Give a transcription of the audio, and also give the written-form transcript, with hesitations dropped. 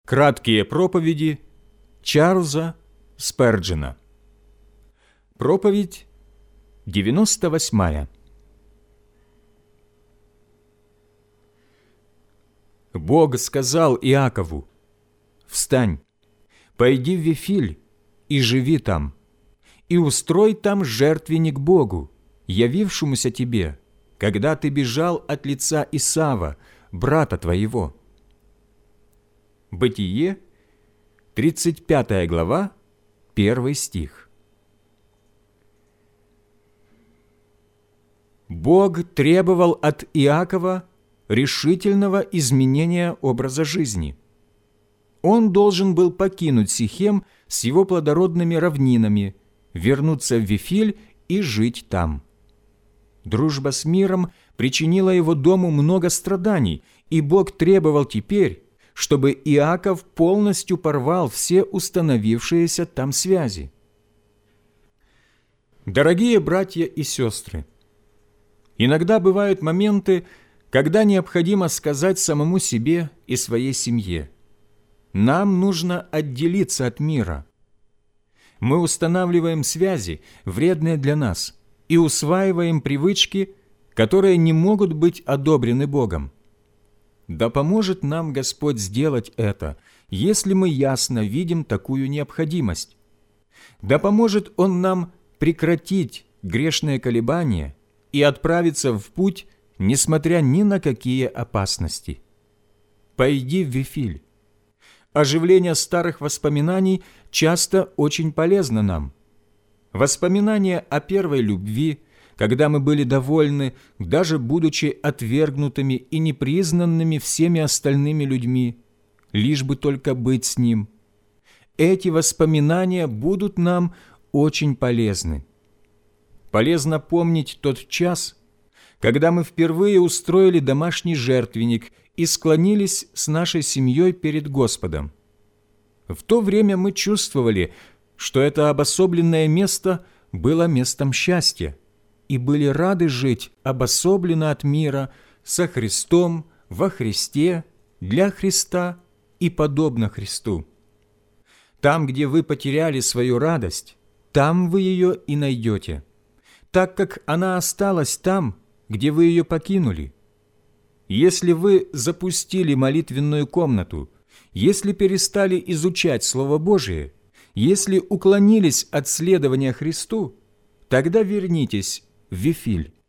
Краткие проповеди Чарльза Сперджена. Проповедь 98. Бог сказал Иакову: «Встань, пойди в Вифиль и живи там, и устрой там жертвенник Богу, явившемуся тебе, когда ты бежал от лица Исава, брата твоего». Бытие, 35 глава, 1 стих. Бог требовал от Иакова решительного изменения образа жизни. Он должен был покинуть Сихем с его плодородными равнинами, вернуться в Вифиль и жить там. Дружба с миром причинила его дому много страданий, и Бог требовал теперь, чтобы Иаков полностью порвал все установившиеся там связи. Дорогие братья и сестры, иногда бывают моменты, когда необходимо сказать самому себе и своей семье: нам нужно отделиться от мира. Мы устанавливаем связи, вредные для нас, и усваиваем привычки, которые не могут быть одобрены Богом. Да поможет нам Господь сделать это, если мы ясно видим такую необходимость. Да поможет Он нам прекратить грешные колебания и отправиться в путь, несмотря ни на какие опасности. Пойди в Вифиль. Оживление старых воспоминаний часто очень полезно нам. Воспоминания о первой любви, когда мы были довольны, даже будучи отвергнутыми и непризнанными всеми остальными людьми, лишь бы только быть с Ним. Эти воспоминания будут нам очень полезны. Полезно помнить тот час, когда мы впервые устроили домашний жертвенник и склонились с нашей семьей перед Господом. В то время мы чувствовали, что это обособленное место было местом счастья, и были рады жить обособленно от мира, со Христом, во Христе, для Христа и подобно Христу. Там, где вы потеряли свою радость, там вы ее и найдете, так как она осталась там, где вы ее покинули. Если вы запустили молитвенную комнату, если перестали изучать Слово Божие, если уклонились от следования Христу, тогда вернитесь в Вифиль.